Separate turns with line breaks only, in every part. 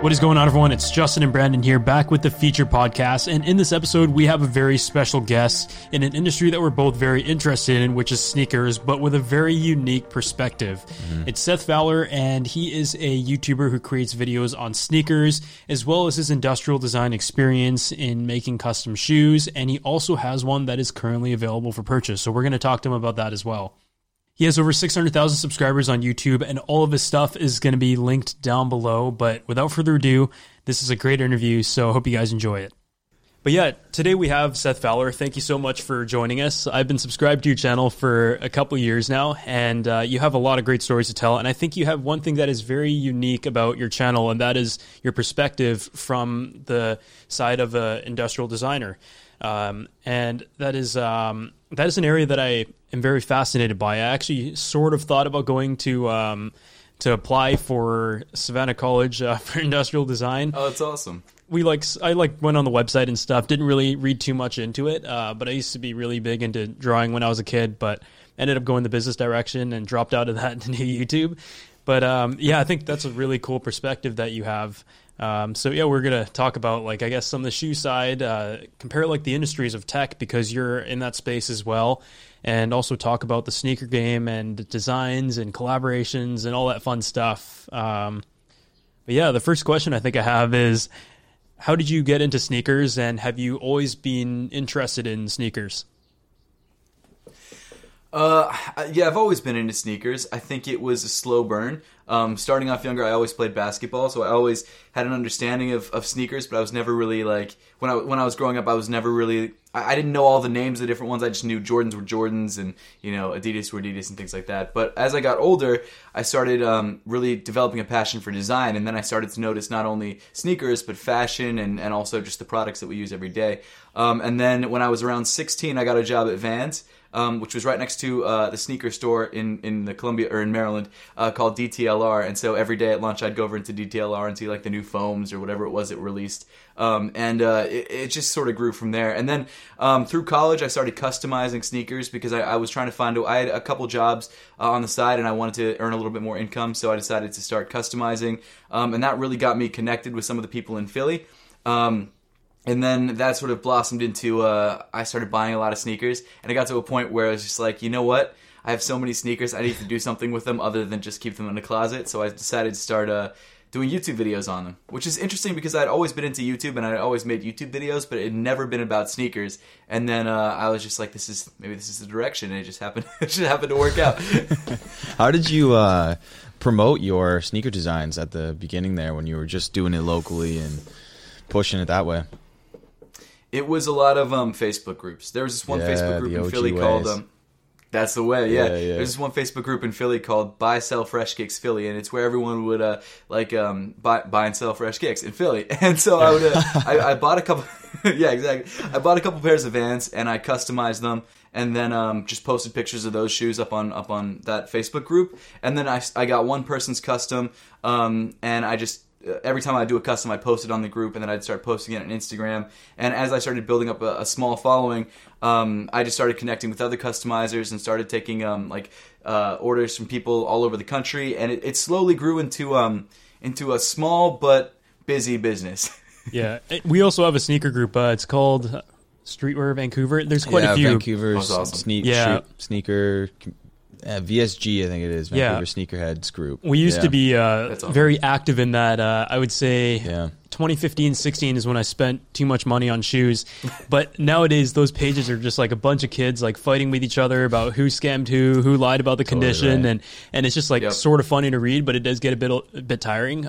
What is going on, everyone? It's Justin and Brandon here, back with the Feature Podcast, and in this episode, we have a very special guest in an industry that we're both very interested in, which is sneakers, but with a very unique perspective. It's Seth Fowler, and he is a YouTuber who creates videos on sneakers, as well as his industrial design experience in making custom shoes, and he also has one that is currently available for purchase, so we're going to talk to him about that as well. He has over 600,000 subscribers on YouTube, and all of his stuff is going to be linked down below. But without further ado, this is a great interview, so I hope you guys enjoy it. But yeah, today we have Seth Fowler. Thank you so much for joining us. I've been subscribed to your channel for a couple years now, and you have a lot of great stories to tell. And I think you have one thing that is very unique about your channel, and that is your perspective from the side of an industrial designer. And that is an area that I am very fascinated by. I actually sort of thought about going to apply for Savannah College for industrial design.
Oh, that's awesome.
I went on the website and stuff. Didn't really read too much into it, but I used to be really big into drawing when I was a kid. But ended up going the business direction and dropped out of that into YouTube. But yeah, I think that's a really cool perspective that you have. So yeah, we're going to talk about, like, I guess some of the shoe side, compare like the industries of tech because you're in that space as well, and also talk about the sneaker game and designs and collaborations and all that fun stuff. But yeah, the first question I think I have is, how did you get into sneakers, and have you always been interested in sneakers?
Yeah, I've always been into sneakers. I think it was a slow burn. Starting off younger, I always played basketball, so I always had an understanding of sneakers, but I was never really, like, when I was growing up, I was never really, I didn't know all the names of the different ones. I just knew Jordans were Jordans and, you know, Adidas were Adidas and things like that. But as I got older, I started really developing a passion for design, and then I started to notice not only sneakers, but fashion and also just the products that we use every day. And then when I was around 16, I got a job at Vans, which was right next to the sneaker store in the Columbia, or in Maryland, called DTLR. And so every day at lunch, I'd go over into DTLR and see, like, the new foams or whatever it was that released. It just sort of grew from there. And then through college, I started customizing sneakers because I was trying to I had a couple jobs on the side, and I wanted to earn a little bit more income. So I decided to start customizing, and that really got me connected with some of the people in Philly. And then that sort of blossomed into, I started buying a lot of sneakers, and it got to a point where I was just like, you know what? I have so many sneakers, I need to do something with them other than just keep them in the closet. So I decided to start doing YouTube videos on them, which is interesting because I'd always been into YouTube and I'd always made YouTube videos, but it had never been about sneakers. And then I was just like, maybe this is the direction, and it just happened to work out.
How did you promote your sneaker designs at the beginning there when you were just doing it locally and pushing it that way?
It was a lot of Facebook groups. There was this one Facebook group in Philly called That's the Way, yeah. There's this one Facebook group in Philly called Buy Sell Fresh Kicks Philly, and it's where everyone would buy and sell fresh kicks in Philly. And so I would I bought a couple yeah, exactly. I bought a couple pairs of Vans, and I customized them, and then just posted pictures of those shoes up on that Facebook group. And then I got one person's custom, and I just every time I do a custom, I post it on the group, and then I'd start posting it on Instagram. And as I started building up a small following, I just started connecting with other customizers and started taking orders from people all over the country. And it slowly grew into a small but busy business.
Yeah, we also have a sneaker group. It's called Streetwear Vancouver. There's quite a few.
Vancouver's
awesome.
Sneaker. VSG, I think it is, Vancouver Sneakerheads group.
We used to be very active in that. I would say 2015-16 is when I spent too much money on shoes. But nowadays, those pages are just like a bunch of kids like fighting with each other about who scammed who lied about the condition, and it's just like sort of funny to read, but it does get a bit tiring.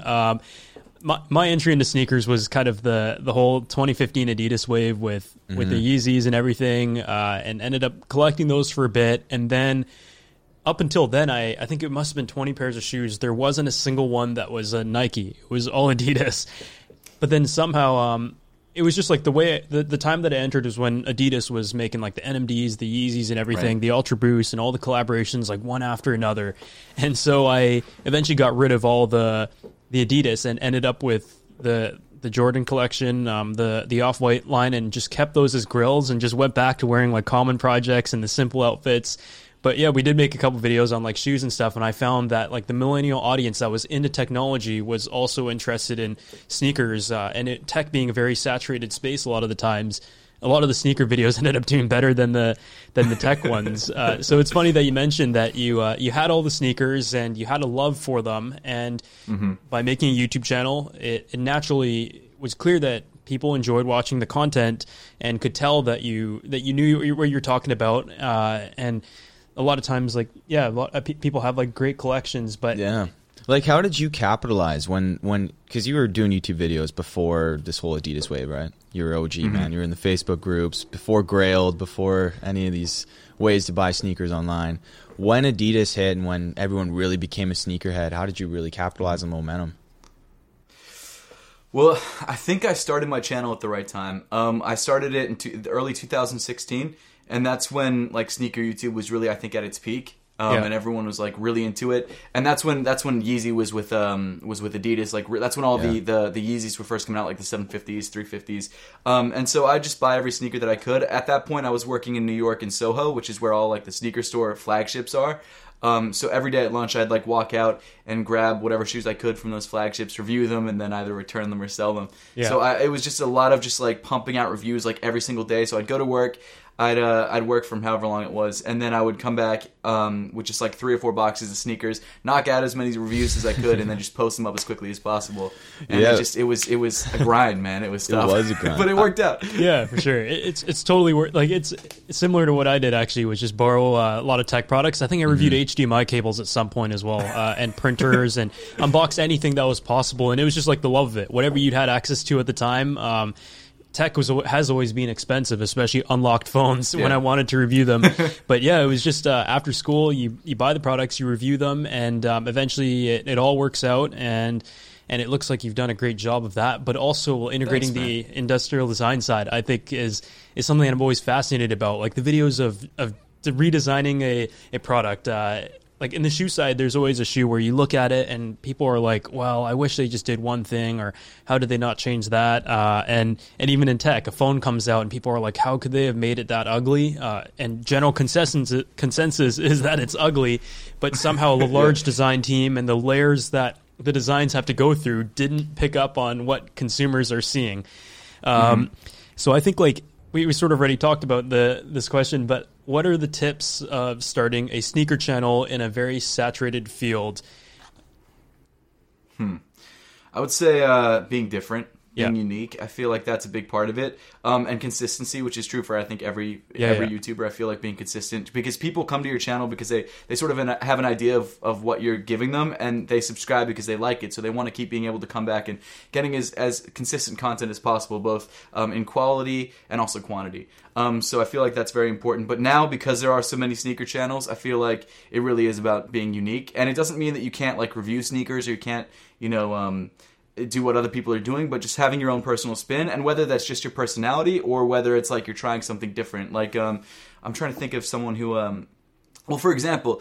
My entry into sneakers was kind of the whole 2015 Adidas wave with the Yeezys and everything, and ended up collecting those for a bit, and then up until then, I think it must have been 20 pairs of shoes. There wasn't a single one that was a Nike. It was all Adidas. But then somehow, it was just like the way the time that I entered was when Adidas was making like the NMDs, the Yeezys, and everything, the Ultra Boost, and all the collaborations like one after another. And so I eventually got rid of all the Adidas and ended up with the Jordan collection, the Off-White line, and just kept those as grills and just went back to wearing like common projects and the simple outfits. But yeah, we did make a couple videos on like shoes and stuff, and I found that like the millennial audience that was into technology was also interested in sneakers, and tech being a very saturated space a lot of the times. A lot of the sneaker videos ended up doing better than the tech ones. So it's funny that you mentioned that you had all the sneakers and you had a love for them, and by making a YouTube channel, it naturally was clear that people enjoyed watching the content and could tell that you knew what you're talking about, and a lot of times, like, yeah, a lot of people have like great collections, but
yeah. Like, how did you capitalize when because you were doing YouTube videos before this whole Adidas wave, right? You were OG, man. You were in the Facebook groups, before Grailed, before any of these ways to buy sneakers online. When Adidas hit and when everyone really became a sneakerhead, how did you really capitalize on momentum?
Well, I think I started my channel at the right time. I started it in early 2016, and that's when like sneaker YouTube was really, I think, at its peak. And everyone was like really into it, and that's when Yeezy was with Adidas. Like that's when all the Yeezys were first coming out, like the 750s, 350s. And so I just buy every sneaker that I could. At that point, I was working in New York in Soho, which is where all like the sneaker store flagships are. So every day at lunch, I'd like walk out and grab whatever shoes I could from those flagships, review them, and then either return them or sell them. Yeah. So it was just a lot of just like pumping out reviews like every single day. So I'd go to work. I'd work from however long it was, and then I would come back with just like 3 or 4 boxes of sneakers, knock out as many reviews as I could, and then just post them up as quickly as possible. And it was a grind, man. It was tough.
It was a grind,
but it worked out.
Yeah, for sure. It's totally like it's similar to what I did actually, was just borrow a lot of tech products. I think I reviewed HDMI cables at some point as well, and printers, and unboxed anything that was possible, and it was just like the love of it. Whatever you'd had access to at the time. Tech has always been expensive, especially unlocked phones when I wanted to review them. But yeah, it was just after school, you buy the products, you review them, and eventually it all works out, and it looks like you've done a great job of that. But also integrating the industrial design side, I think, is something that I'm always fascinated about. Like the videos of redesigning a product. Like in the shoe side, there's always a shoe where you look at it and people are like, well, I wish they just did one thing, or how did they not change that? And even in tech, a phone comes out and people are like, how could they have made it that ugly? And general consensus is that it's ugly, but somehow the large design team and the layers that the designs have to go through didn't pick up on what consumers are seeing. So I think like we sort of already talked about this question, but what are the tips of starting a sneaker channel in a very saturated field?
I would say being different, being unique. I feel like that's a big part of it. And consistency, which is true for, I think, every YouTuber. I feel like being consistent, because people come to your channel because they sort of have an idea of what you're giving them, and they subscribe because they like it. So they want to keep being able to come back and getting as consistent content as possible, both in quality and also quantity. So I feel like that's very important. But now, because there are so many sneaker channels, I feel like it really is about being unique. And it doesn't mean that you can't like review sneakers, or you can't, do what other people are doing, but just having your own personal spin, and whether that's just your personality or whether it's like you're trying something different. Like I'm trying to think of someone who well, for example,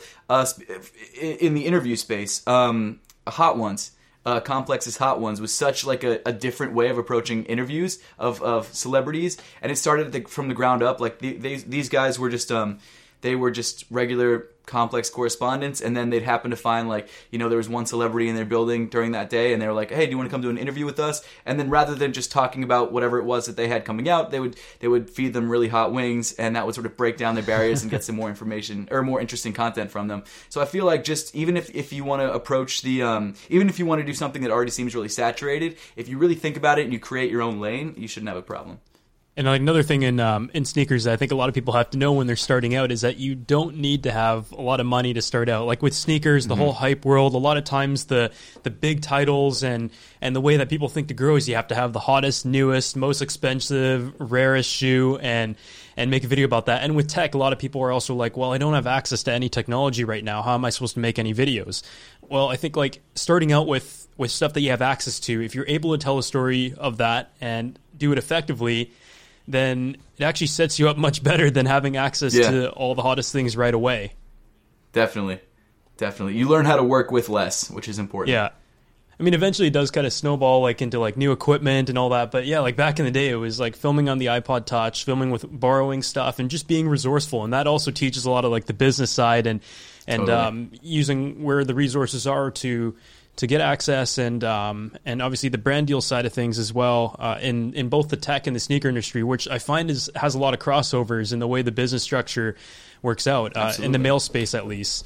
in the interview space, Hot Ones, Complex's Hot Ones was such like a different way of approaching interviews of celebrities, and it started from the ground up. Like these guys were just they were just regular Complex correspondents, and then they'd happen to find like, there was one celebrity in their building during that day, and they were like, hey, do you want to come do an interview with us? And then rather than just talking about whatever it was that they had coming out, they would feed them really hot wings, and that would sort of break down their barriers and get some more information or more interesting content from them. So I feel like just even if you want to approach even if you want to do something that already seems really saturated, if you really think about it and you create your own lane, you shouldn't have a problem.
And like another thing in sneakers that I think a lot of people have to know when they're starting out is that you don't need to have a lot of money to start out. Like with sneakers, the whole hype world, a lot of times the big titles and the way that people think to grow is you have to have the hottest, newest, most expensive, rarest shoe and make a video about that. And with tech, a lot of people are also like, well, I don't have access to any technology right now. How am I supposed to make any videos? Well, I think like starting out with stuff that you have access to, if you're able to tell a story of that and do it effectively, then it actually sets you up much better than having access to all the hottest things right away.
Definitely. You learn how to work with less, which is important.
Yeah. I mean, eventually it does kind of snowball like into like new equipment and all that. But yeah, like back in the day, it was like filming on the iPod Touch, filming with borrowing stuff, and just being resourceful. And that also teaches a lot of like the business side and
Totally.
using where the resources are to get access and obviously the brand deal side of things as well in both the tech and the sneaker industry, which I find has a lot of crossovers in the way the business structure works out in the male space at least.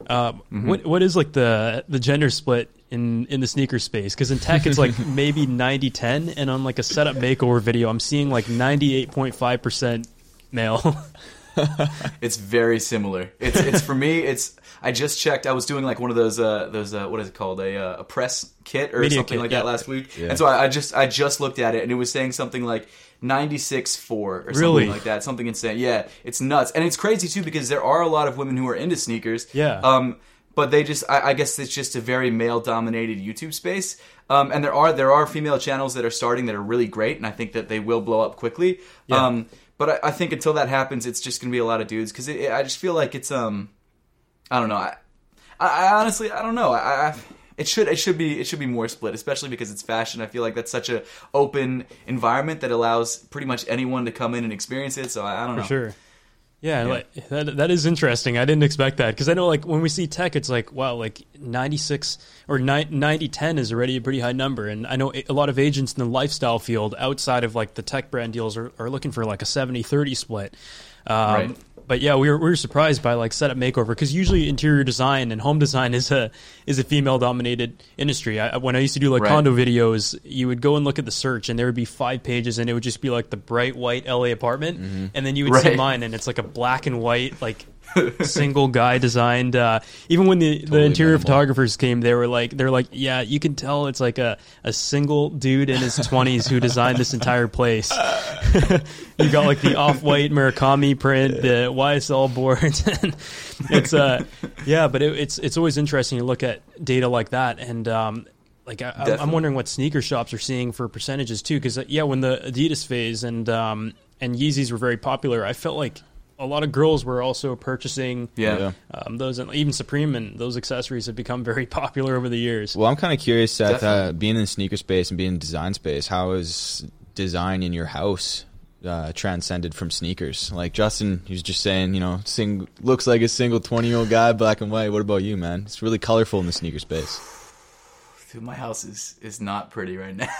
What is like the gender split in the sneaker space? Because in tech it's like maybe 90-10, and on like a setup makeover video I'm seeing like 98.5% male.
It's very similar. It's for me. I just checked. I was doing like one of those what is it called, a press kit or
Media
something
kit,
like
yeah.
that last week.
Yeah.
And so I just looked at it, and it was saying something like 96-4 or
Really?
something like that. Something insane. Yeah, it's nuts, and it's crazy too because there are a lot of women who are into sneakers.
Yeah.
But they just, I guess it's just a very male-dominated YouTube space. And there are female channels that are starting that are really great, and I think that they will blow up quickly.
Yeah.
But I think until that happens, it's just going to be a lot of dudes because I just feel like it's I don't know. I honestly I don't know. It should be more split, especially because it's fashion. I feel like that's such a open environment that allows pretty much anyone to come in and experience it. So I don't know.
For sure. Yeah, like that is interesting. I didn't expect that because I know like when we see tech, it's like wow, like 96 or 90-10 is already a pretty high number, and I know a lot of agents in the lifestyle field outside of like the tech brand deals are looking for like a 70-30 split.
Right.
But yeah, we were surprised by like setup makeover because usually interior design and home design is a female dominated industry. When I used to do like
Right.
condo videos, you would go and look at the search and there would be 5 pages and it would just be like the bright white LA apartment, and then you would see
Right.
mine and it's like a black and white like single guy designed. Even when the interior
minimal.
photographers came, they're like, yeah, you can tell it's like a single dude in his 20s who designed this entire place. You got like the off-white Murakami print, the YSL boards. And it's but it's always interesting to look at data like that, and like I'm
Definitely.
wondering what sneaker shops are seeing for percentages too, because when the Adidas phase and Yeezys were very popular, I felt like a lot of girls were also purchasing
Yeah.
those, and even Supreme and those accessories have become very popular over the years.
Well, I'm kind of curious that
Definitely.
being in the sneaker space and being in design space, how is design in your house transcended from sneakers? Like Justin, he was just saying, looks like a single 20-year-old guy, black and white. What about you, man? It's really colorful in the sneaker space.
Dude, my house is not pretty right now.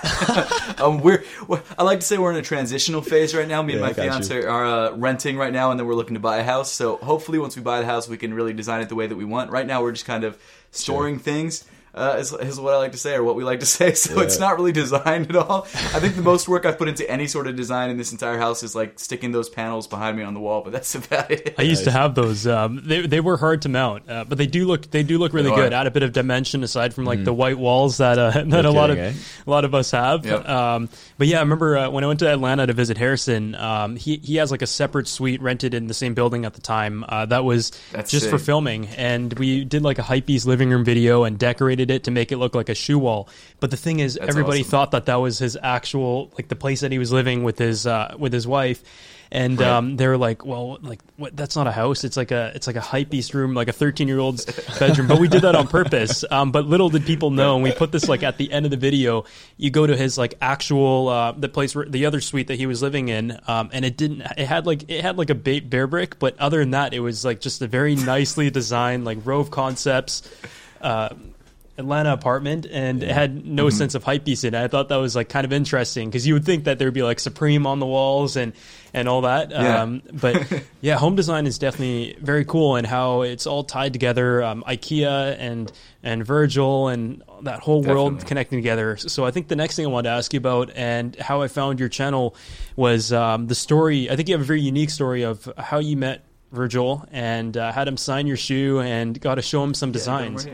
I like to say we're in a transitional phase right now. Me and
Yeah,
my
I got
fiance
you.
are renting right now, and then we're looking to buy a house. So hopefully, once we buy the house, we can really design it the way that we want. Right now, we're just kind of storing things. Is what I like to say, or what we like to say. So it's not really designed at all. I think the most work I've put into any sort of design in this entire house is like sticking those panels behind me on the wall. But that's about it.
I used to have those. They were hard to mount, but they do look really
They
good.
are.
Add a bit of dimension aside from like the white walls that a lot of us have.
Yep.
But yeah, I remember when I went to Atlanta to visit Harrison. He has like a separate suite rented in the same building at the time. That was
That's
just for
sick.
filming, and we did like a hypebeast living room video and decorated it to make it look like a shoe wall. But the thing is, everybody
awesome.
thought that was his actual, like the place that he was living with his wife. And
Right.
they were like, well, like what? That's not a house. It's like a hypebeast room, like a 13-year-old's bedroom. But we did that on purpose. But little did people know, and we put this like at the end of the video. You go to his like actual the place where the other suite that he was living in, and it had like a bear brick, but other than that, it was like just a very nicely designed like Rove Concepts Atlanta apartment, and it had no sense of hypebeast in it. I thought that was like kind of interesting because you would think that there would be like Supreme on the walls and all that.
Yeah.
But yeah, home design is definitely very cool, and how it's all tied together. IKEA and Virgil and that whole world
Definitely.
connecting together. So I think the next thing I wanted to ask you about and how I found your channel was the story. I think you have a very unique story of how you met Virgil and had him sign your shoe and got to show him some designs.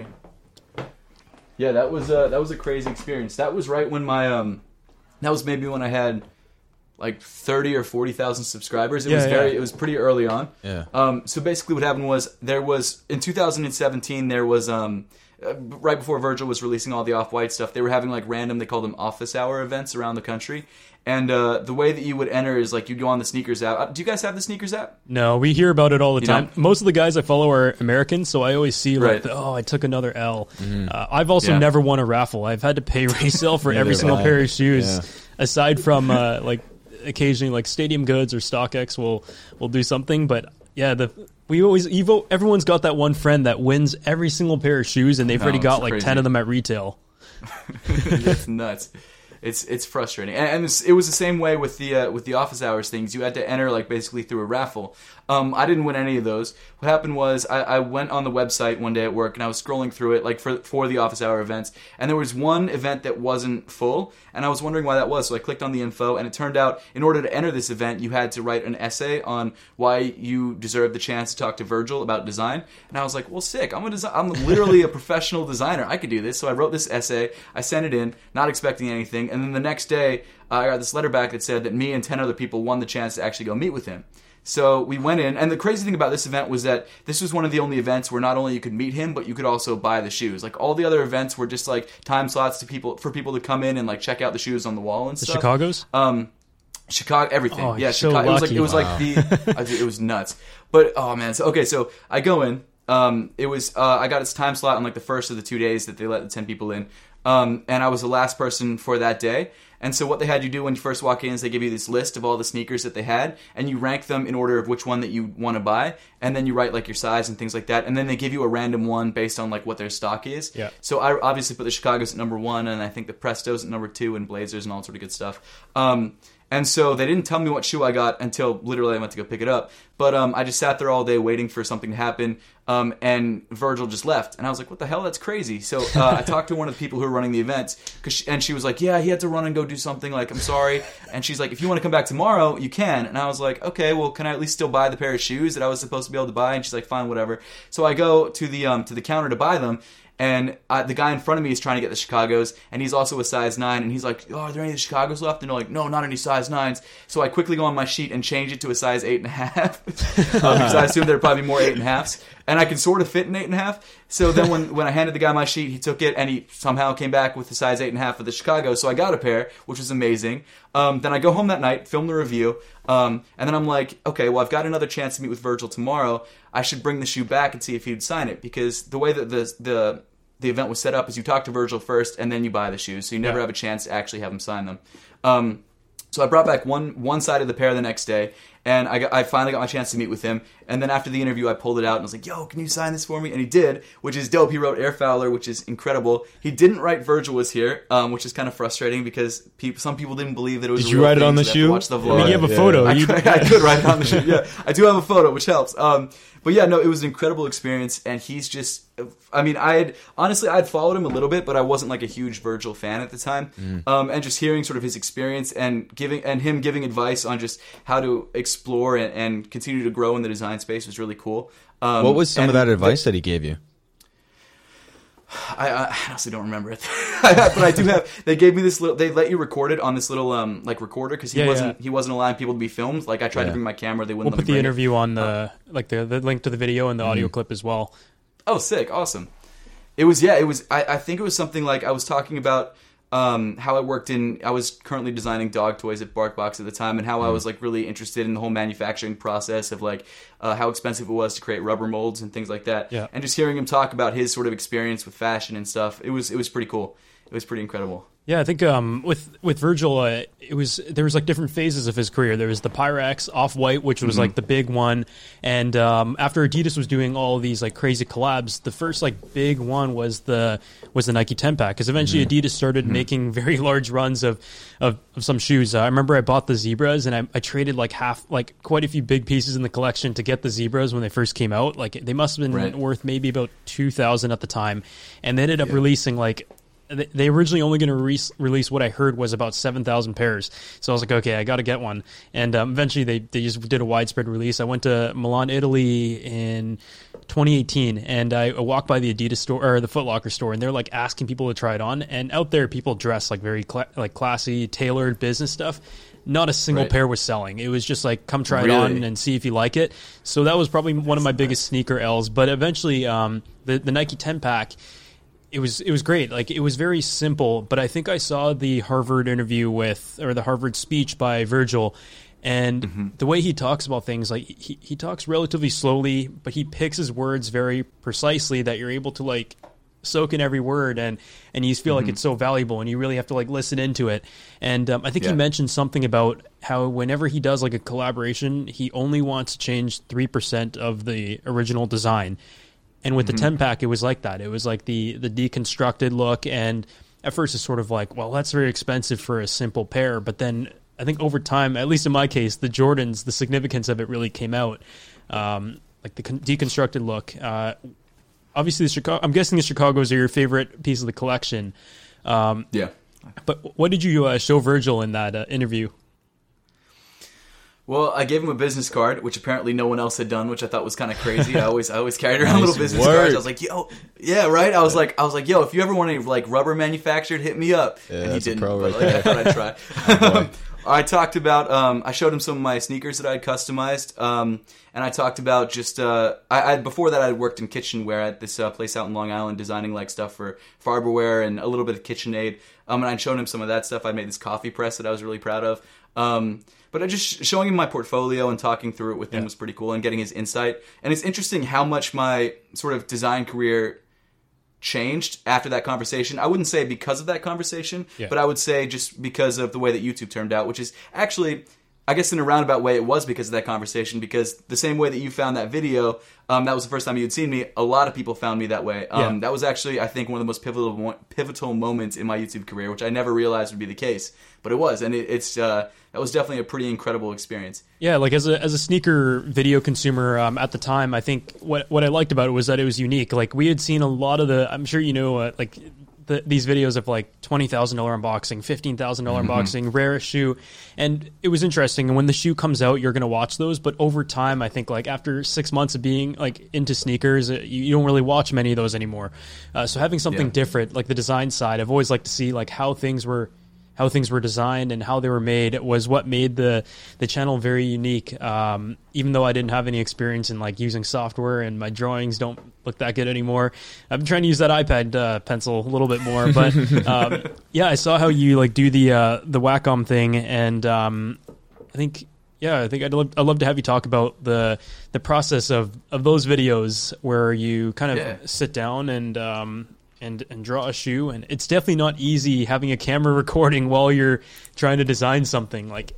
Yeah, that was a crazy experience. That was right when my that was maybe when I had like 30 or 40,000 subscribers. It was pretty early on.
Yeah.
So basically what happened was there was in 2017 there was right before Virgil was releasing all the Off-White stuff, they were having like random, they call them office hour events around the country. And the way that you would enter is like you'd go on the Sneakers app. Do you guys have the Sneakers app?
No, we hear about it all the time.
Know?
Most of the guys I follow are Americans, so I always see like,
Right.
I took another L. I've also never won a raffle. I've had to pay resale for every single
have I.
pair of shoes,
Yeah.
aside from like occasionally like Stadium Goods or StockX will do something. But yeah, everyone's got that one friend that wins every single pair of shoes, and they've already
it's
got like
crazy.
10 of them at retail.
It's nuts. It's frustrating, and it was the same way with the office hours things. You had to enter like basically through a raffle. I didn't win any of those. What happened was I went on the website one day at work and I was scrolling through it like for the office hour events, and there was one event that wasn't full, and I was wondering why that was. So I clicked on the info, and it turned out in order to enter this event, you had to write an essay on why you deserve the chance to talk to Virgil about design. And I was like, well, sick. I'm literally a professional designer. I could do this. So I wrote this essay. I sent it in, not expecting anything. And then the next day, I got this letter back that said that me and 10 other people won the chance to actually go meet with him. So we went in, and the crazy thing about this event was that this was one of the only events where not only you could meet him, but you could also buy the shoes. Like all the other events were just like time slots for people to come in and like check out the shoes on the wall and
The
stuff.
Chicago's?
Chicago, everything.
Oh,
Yeah,
you're so
Chicago.
lucky.
It was like it was nuts. But oh man, so I go in. It was I got its time slot on like the first of the 2 days that they let the 10 people in. And I was the last person for that day. And so what they had you do when you first walk in is they give you this list of all the sneakers that they had, and you rank them in order of which one that you want to buy, and then you write like your size and things like that, and then they give you a random one based on like what their stock is.
Yeah.
So I obviously put the Chicagos at number 1, and I think the Prestos at number 2, and Blazers and all sort of good stuff. And so they didn't tell me what shoe I got until literally I went to go pick it up. But I just sat there all day waiting for something to happen, and Virgil just left. And I was like, what the hell? That's crazy. So I talked to one of the people who were running the events, and she was like, yeah, he had to run and go do something. Like, I'm sorry. And she's like, if you want to come back tomorrow, you can. And I was like, okay, well, can I at least still buy the pair of shoes that I was supposed to be able to buy? And she's like, fine, whatever. So I go to the counter to buy them. And the guy in front of me is trying to get the Chicagos, and he's also a size 9, and he's like, oh, are there any of the Chicagos left? And they're like, no, not any size 9s. So I quickly go on my sheet and change it to a size 8.5, because I assumed there would probably be more 8.5s. And I can sort of fit an 8.5. So then when I handed the guy my sheet, he took it, and he somehow came back with the size 8.5 for the Chicago. So I got a pair, which was amazing. Then I go home that night, film the review, and then I'm like, okay, well, I've got another chance to meet with Virgil tomorrow. I should bring the shoe back and see if he'd sign it, because the way that the event was set up is you talk to Virgil first, and then you buy the shoes, so you never have a chance to actually have him sign them. So I brought back one side of the pair the next day, and I finally got my chance to meet with him. And then after the interview, I pulled it out and was like, yo, can you sign this for me? And he did, which is dope. He wrote Air Fowler, which is incredible. He didn't write Virgil was here, which is kind of frustrating because some people didn't believe that it was
Did
a
you
real
write it
thing,
on the
so they have to
shoe?
watch the
I
vlog.
mean, you have a photo.
I could write it on the shoe. Yeah, I do have a photo, which helps. But yeah, no, it was an incredible experience, and he's just, I mean, I'd followed him a little bit, but I wasn't like a huge Virgil fan at the time. And just hearing sort of his experience and him giving advice on just how to explore and continue to grow in the design space was really cool.
What was some of that advice that he gave you?
I honestly don't remember it, but I do have. They gave me this little. They let you record it on this little like recorder because he wasn't allowing people to be filmed. Like I tried to bring my camera, they wouldn't.
We'll
let
put
me
the
bring
interview on the the link to the video and the audio clip as well.
Oh, sick! Awesome. It was. I think it was something like I was talking about how I worked I was currently designing dog toys at BarkBox at the time, and how I was like really interested in the whole manufacturing process of like how expensive it was to create rubber molds and things like that.
Yeah.
And just hearing him talk about his sort of experience with fashion and stuff, it was pretty cool. It was pretty incredible.
Yeah, I think with Virgil, there was like different phases of his career. There was the Pyrex Off-White, which was like the big one, and after Adidas was doing all of these like crazy collabs, the first like big one was the Nike 10 pack. Because eventually Adidas started making very large runs of some shoes. I remember I bought the Zebras, and I traded like quite a few big pieces in the collection to get the Zebras when they first came out. Like they must have been worth maybe about $2,000 at the time, and they ended up releasing like. They originally only going to release what I heard was about 7,000 pairs. So I was like, okay, I got to get one. And eventually they just did a widespread release. I went to Milan, Italy in 2018, and I walked by the Adidas store or the Foot Locker store, and they're like asking people to try it on. And out there, people dress like very classy, tailored business stuff. Not a single pair was selling. It was just like, come try it on and see if you like it. So that was probably one of my biggest sneaker L's. But eventually, the Nike 10 pack. it was great. Like, it was very simple, but I think I saw the Harvard interview or the Harvard speech by Virgil, and the way he talks about things, like he talks relatively slowly, but he picks his words very precisely that you're able to like soak in every word, and you feel like it's so valuable, and you really have to like listen into it. And I think he mentioned something about how whenever he does like a collaboration, he only wants to change 3% of the original design. And with the 10-pack, it was like that. It was like the deconstructed look, and at first it's sort of like, well, that's very expensive for a simple pair. But then I think over time, at least in my case, the Jordans, the significance of it really came out. Like the deconstructed look. Obviously, I'm guessing the Chicagos are your favorite piece of the collection.
Yeah.
But what did you show Virgil in that interview?
Well, I gave him a business card, which apparently no one else had done, which I thought was kind of crazy. I always carried around little business cards. I was like, yo, yeah, right. I was like, yo, if you ever want any like rubber manufactured, hit me up.
Yeah,
and he didn't.
Right,
but, like, I thought I'd try. I talked about. I showed him some of my sneakers that I had customized, and I talked about just. I before that I had worked in kitchenware at this place out in Long Island, designing like stuff for Farberware and a little bit of KitchenAid. And I'd shown him some of that stuff. I made this coffee press that I was really proud of. But I just showing him my portfolio and talking through it with him was pretty cool, and getting his insight. And it's interesting how much my sort of design career changed after that conversation. I wouldn't say because of that conversation, but I would say just because of the way that YouTube turned out, which is actually, I guess in a roundabout way, it was because of that conversation, because the same way that you found that video, that was the first time you'd seen me, a lot of people found me that way. That was actually, I think, one of the most pivotal moments in my YouTube career, which I never realized would be the case. But it was, and that was definitely a pretty incredible experience.
Yeah, like as a sneaker video consumer at the time, I think what I liked about it was that it was unique. Like, we had seen a lot of I'm sure you know, like these videos of like $20,000 unboxing, $15,000 unboxing, rarest shoe, and it was interesting. And when the shoe comes out, you're going to watch those. But over time, I think like after 6 months of being like into sneakers, you don't really watch many of those anymore. So having something different, like the design side, I've always liked to see like how things were designed and how they were made was what made the channel very unique. Even though I didn't have any experience in like using software, and my drawings don't look that good anymore, I've been trying to use that iPad pencil a little bit more. But I saw how you like do the Wacom thing, and I think I'd love to have you talk about the process of those videos where you kind of sit down and draw a shoe. And it's definitely not easy having a camera recording while you're trying to design something. Like,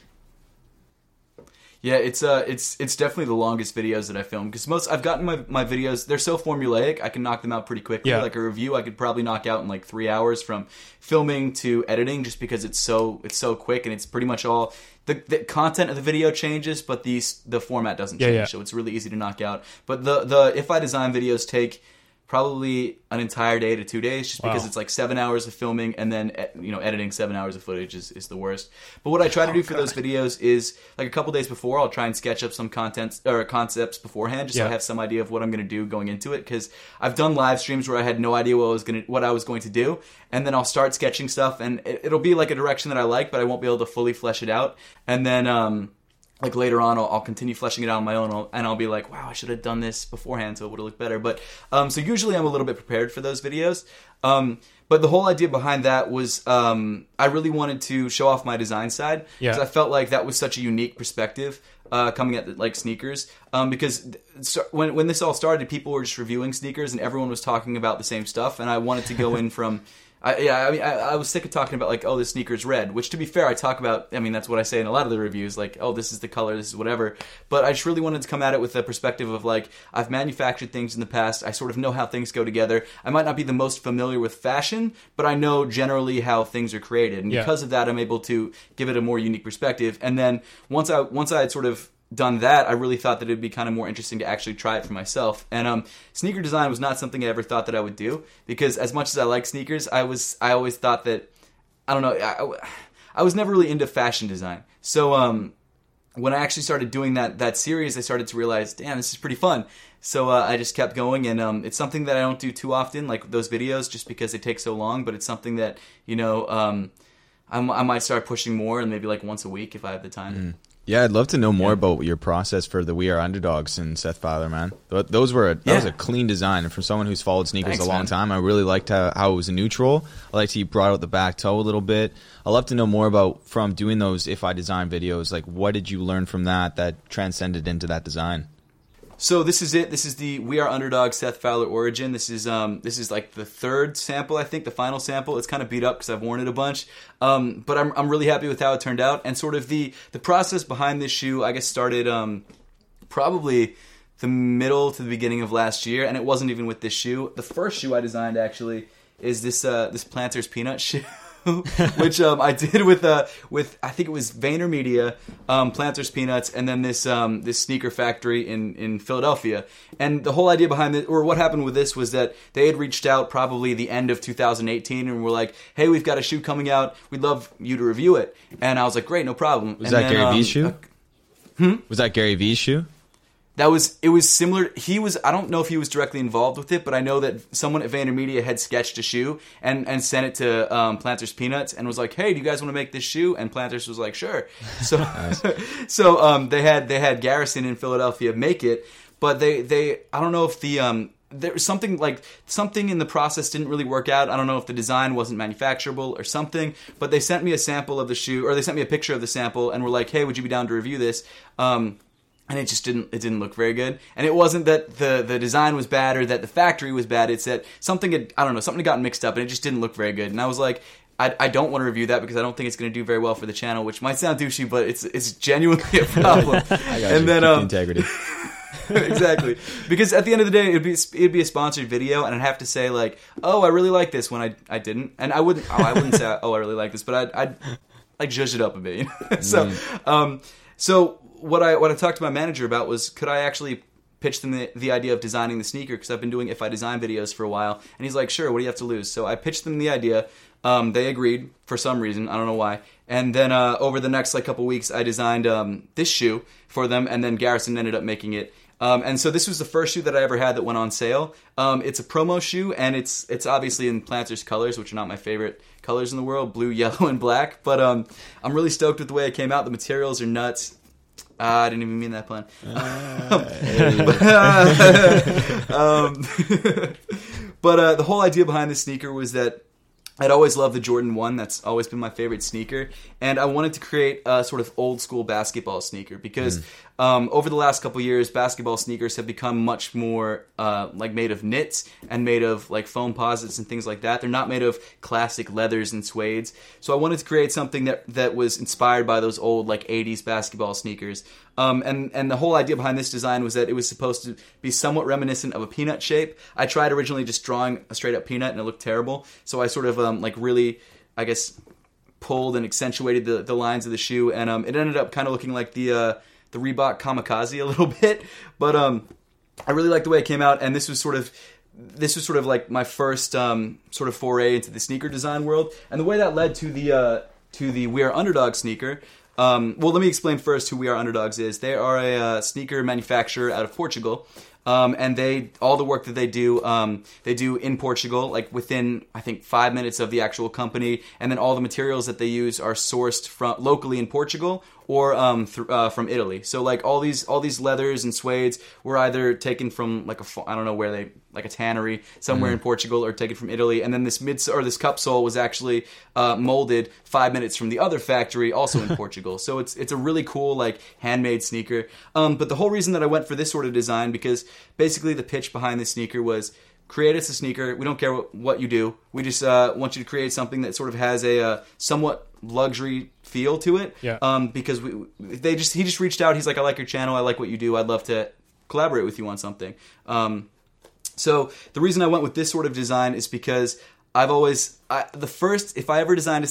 yeah, it's definitely the longest videos that I filmed, because I've gotten my videos, they're so formulaic, I can knock them out pretty quickly. Yeah. Like a review, I could probably knock out in like 3 hours from filming to editing, just because it's so quick, and it's pretty much all the content of the video changes, but the format doesn't change. So it's really easy to knock out. But the If I Design videos take probably an entire day to 2 days, just because it's like 7 hours of filming, and then editing 7 hours of footage is the worst. But what I try to do for those videos is, like, a couple days before, I'll try and sketch up some concepts beforehand, just so I have some idea of what I'm going to do going into it. Because I've done live streams where I had no idea what I was going to do, and then I'll start sketching stuff, and it'll be like a direction that I like, but I won't be able to fully flesh it out. And then like later on, I'll continue fleshing it out on my own, and I'll be like, wow, I should have done this beforehand so it would have looked better. But so usually I'm a little bit prepared for those videos. But the whole idea behind that was I really wanted to show off my design side, because I felt like that was such a unique perspective coming at like sneakers. Because when this all started, people were just reviewing sneakers, and everyone was talking about the same stuff, and I wanted to go in from... I was sick of talking about, like, oh, this sneaker's red, which, to be fair, I talk about, I mean, that's what I say in a lot of the reviews, like, oh, this is the color, this is whatever, but I just really wanted to come at it with the perspective of, like, I've manufactured things in the past, I sort of know how things go together, I might not be the most familiar with fashion, but I know generally how things are created, and because of that, I'm able to give it a more unique perspective. And then once I had sort of done that, I really thought that it'd be kind of more interesting to actually try it for myself. And sneaker design was not something I ever thought that I would do, because as much as I like sneakers, I always thought that, I don't know, I was never really into fashion design. So when I actually started doing that series, I started to realize, damn, this is pretty fun. So I just kept going, and it's something that I don't do too often, like those videos, just because they take so long, but it's something that, I might start pushing more, and maybe like once a week if I have the time.
Yeah, I'd love to know more about your process for the We Are Underdogs and Seth Fowler, man. That was a clean design, and from someone who's followed sneakers a long time, I really liked how it was a neutral. I liked how you brought out the back toe a little bit. I'd love to know more about, from doing those If I Design videos, like what did you learn from that transcended into that design?
So this is it. This is the We Are Underdog Seth Fowler origin. This is like the third sample, I think, the final sample. It's kind of beat up because I've worn it a bunch, but I'm really happy with how it turned out. And sort of the process behind this shoe, I guess, started probably the middle to the beginning of last year, and it wasn't even with this shoe. The first shoe I designed actually is this Planters Peanut shoe. Which I did with I think it was VaynerMedia, Planters Peanuts, and then this sneaker factory in Philadelphia. And the whole idea behind it, or what happened with this, was that they had reached out probably the end of 2018 and were like, "Hey, we've got a shoe coming out. We'd love you to review it." And I was like, "Great, no problem."
Was that Gary Vee's shoe? Was that Gary Vee's shoe?
It was similar. I don't know if he was directly involved with it, but I know that someone at VaynerMedia had sketched a shoe and sent it to Planters Peanuts and was like, "Hey, do you guys want to make this shoe?" And Planters was like, "Sure." So, so they had Garrison in Philadelphia make it, but they I don't know if there was something in the process didn't really work out. I don't know if the design wasn't manufacturable or something, but they sent me a sample of the shoe, or they sent me a picture of the sample and were like, "Hey, would you be down to review this?" And it just didn't look very good. And it wasn't that the design was bad or that the factory was bad. It's that something had gotten mixed up and it just didn't look very good. And I was like, I don't want to review that because I don't think it's going to do very well for the channel, which might sound douchey, but it's genuinely a problem.
I got and you. Then integrity.
Exactly. Because at the end of the day, it'd be a sponsored video, and I'd have to say like, "Oh, I really like this," when I didn't. And I wouldn't say, "Oh, I really like this," but I'd like zhuzh it up a bit, you know? So what I talked to my manager about was, could I actually pitch them the idea of designing the sneaker, because I've been doing If I Design videos for a while, and he's like, "Sure, what do you have to lose?" So I pitched them the idea. They agreed for some reason, I don't know why. And then over the next couple weeks, I designed this shoe for them, and then Garrison ended up making it. And so this was the first shoe that I ever had that went on sale. It's a promo shoe, and it's obviously in Planters colors, which are not my favorite colors in the world, blue, yellow, and black. But I'm really stoked with the way it came out. The materials are nuts. I didn't even mean that pun. But the whole idea behind this sneaker was that I'd always loved the Jordan 1. That's always been my favorite sneaker. And I wanted to create a sort of old school basketball sneaker because over the last couple years, basketball sneakers have become much more made of knits and made of foam posits and things like that. They're not made of classic leathers and suedes. So I wanted to create something that was inspired by those old 80s basketball sneakers. And the whole idea behind this design was that it was supposed to be somewhat reminiscent of a peanut shape. I tried originally just drawing a straight up peanut and it looked terrible. So I sort of really, I guess, pulled and accentuated the lines of the shoe, and it ended up kind of looking like the Reebok Kamikaze a little bit. But I really liked the way it came out, and this was sort of like my first sort of foray into the sneaker design world. And the way that led to the We Are Underdog sneaker. Well, let me explain first who We Are Underdogs is. They are a sneaker manufacturer out of Portugal. And all the work that they do in Portugal, within, I think, 5 minutes of the actual company. And then all the materials that they use are sourced from locally in Portugal or from Italy. So all these leathers and suedes were either taken from I don't know where a tannery somewhere in Portugal, or taken from Italy. And then this cup sole was actually molded 5 minutes from the other factory, also in Portugal. So it's a really cool handmade sneaker. But the whole reason that I went for this sort of design, because basically the pitch behind this sneaker was, create us a sneaker. We don't care what you do. We just want you to create something that sort of has a somewhat luxury feel to it.
Yeah.
Because he just reached out. He's like, "I like your channel. I like what you do. I'd love to collaborate with you on something." So the reason I went with this sort of design is because if I ever designed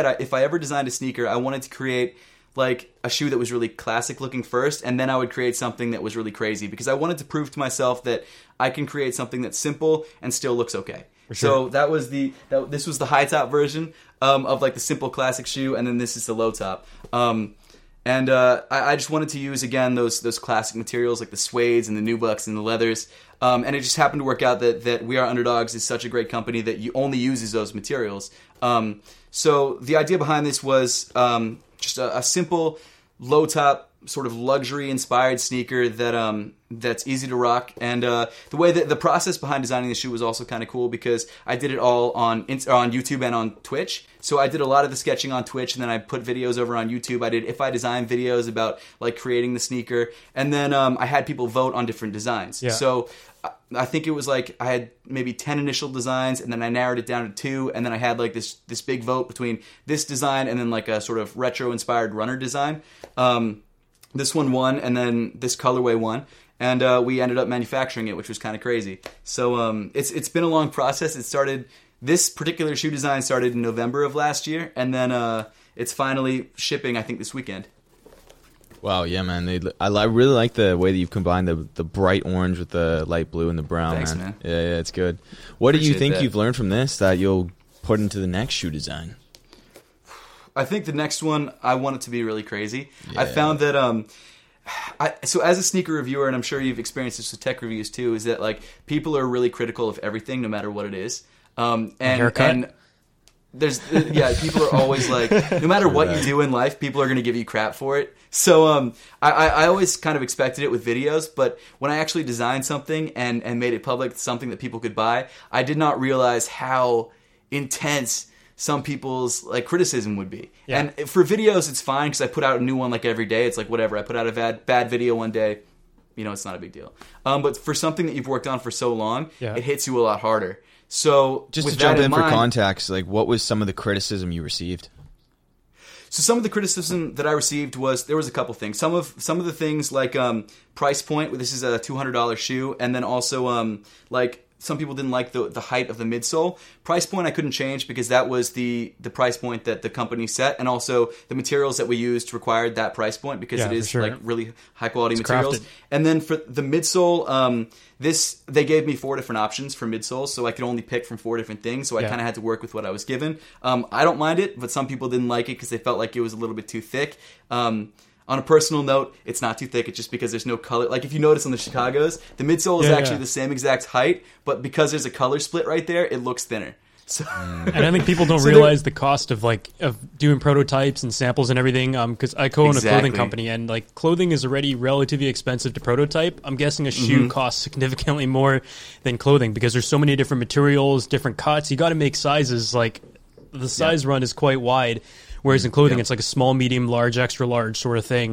a sneaker, I wanted to create a shoe that was really classic looking first, and then I would create something that was really crazy, because I wanted to prove to myself that I can create something that's simple and still looks okay.
Sure.
So this was the high top version of the simple classic shoe, and then this is the low top. And I just wanted to use, again, those classic materials like the suedes and the nubucks and the leathers. And it just happened to work out that We Are Underdogs is such a great company that you only uses those materials. So the idea behind this was just a simple low top, sort of luxury inspired sneaker that that's easy to rock. And the way that the process behind designing the shoe was also kind of cool, because I did it all on YouTube and on Twitch. So I did a lot of the sketching on Twitch, and then I put videos over on YouTube. I did If I Design videos about like creating the sneaker, and then I had people vote on different designs.
Yeah.
So I think it was like I had maybe 10 initial designs, and then I narrowed it down to 2, and then I had like this big vote between this design and then like a sort of retro inspired runner design. This one won, and then this colorway won, and we ended up manufacturing it, which was kind of crazy. So it's been a long process. It started, this particular shoe design started in November of last year, and then it's finally shipping, I think, this weekend.
Wow, yeah, man. I really like the way that you've combined the bright orange with the light blue and the brown.
Thanks, man.
Yeah, it's good. What do you
Appreciate
think
that.
you've learned from this that you'll put into the next shoe design?
I think the next one, I want it to be really crazy.
Yeah.
I found that, so as a sneaker reviewer, and I'm sure you've experienced this with tech reviews too, is that like people are really critical of everything, no matter what it is.
Haircut?
And there's, people are always like, no matter what you do in life, people are going to give you crap for it. So I always kind of expected it with videos, but when I actually designed something and made it public, something that people could buy, I did not realize how intense some people's like criticism would be.
Yeah.
And for videos, it's fine because I put out a new one like every day. It's like whatever. I put out a bad video one day, it's not a big deal. But for something that you've worked on for so long, it hits you a lot harder. So
Just
with
to jump
that
in for
mind,
context, like what was some of the criticism you received?
So some of the criticism that I received was, there was a couple things. Some of the things like price point. This is a $200 shoe, and then also like some people didn't like the height of the midsole. Price point I couldn't change because that was the price point that the company set, and also the materials that we used required that price point because it is like really high quality materials.
Crafted.
And then for the midsole, they gave me 4 different options for midsoles, so I could only pick from 4 different things. So I kind of had to work with what I was given. I don't mind it, but some people didn't like it because they felt like it was a little bit too thick. On a personal note, it's not too thick. It's just because there's no color. Like if you notice on the Chicagos, the midsole is actually the same exact height, but because there's a color split right there, it looks thinner. So,
and I think people don't realize the cost of doing prototypes and samples and everything. Because I co-own a clothing company, and like clothing is already relatively expensive to prototype. I'm guessing a shoe costs significantly more than clothing because there's so many different materials, different cuts. You got to make sizes. Like the size run is quite wide. Whereas in clothing, it's like a small, medium, large, extra large sort of thing.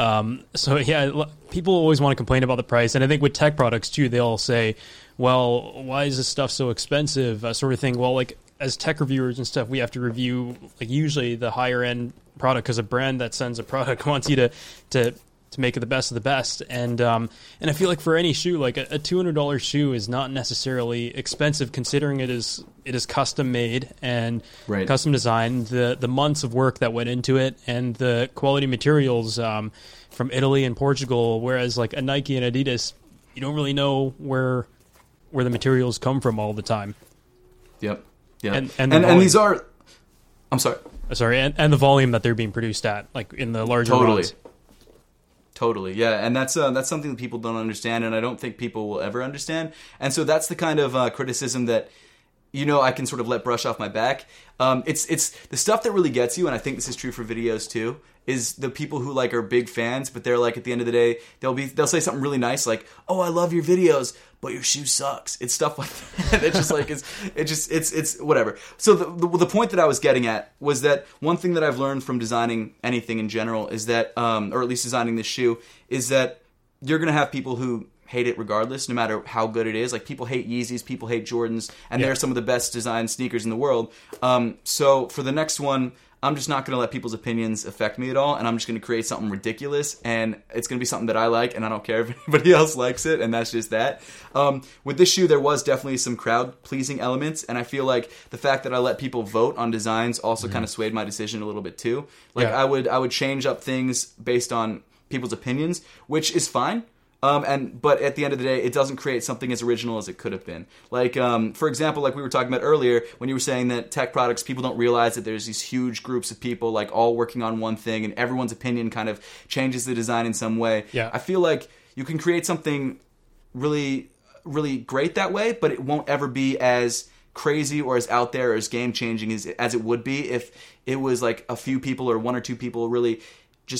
People always want to complain about the price. And I think with tech products, too, they'll say, well, why is this stuff so expensive? Sort of thing. Well, like as tech reviewers and stuff, we have to review like usually the higher end product because a brand that sends a product wants you to make it the best of the best. And I feel like for any shoe, like a $200 shoe is not necessarily expensive considering it is custom made and custom designed. The months of work that went into it and the quality materials from Italy and Portugal, whereas like a Nike and Adidas, you don't really know where the materials come from all the time.
Yep. Yeah.
And
these are, I'm sorry.
And the volume that they're being produced at, like in the larger runs.
Totally, yeah, and that's something that people don't understand, and I don't think people will ever understand. And so that's the kind of criticism that I can sort of let brush off my back. It's the stuff that really gets you, and I think this is true for videos too. Is the people who like are big fans, but they're like at the end of the day they'll say something really nice like, "Oh, I love your videos, but your shoe sucks." It's stuff like that. It's just like it's whatever. So the point that I was getting at was that one thing that I've learned from designing anything in general is that, or at least designing this shoe, is that you're gonna have people who hate it regardless, no matter how good it is. Like people hate Yeezys, people hate Jordans, and they're some of the best designed sneakers in the world. So for the next one, I'm just not going to let people's opinions affect me at all, and I'm just going to create something ridiculous, and it's going to be something that I like, and I don't care if anybody else likes it, and that's just that. With this shoe, there was definitely some crowd-pleasing elements, and I feel like the fact that I let people vote on designs also kind of swayed my decision a little bit too. Like I would change up things based on people's opinions, which is fine. But at the end of the day, it doesn't create something as original as it could have been. Like, for example, like we were talking about earlier, when you were saying that tech products, people don't realize that there's these huge groups of people like all working on one thing, and everyone's opinion kind of changes the design in some way.
Yeah.
I feel like you can create something really, really great that way, but it won't ever be as crazy or as out there or as game changing as it would be if it was like a few people or 1 or 2 people really just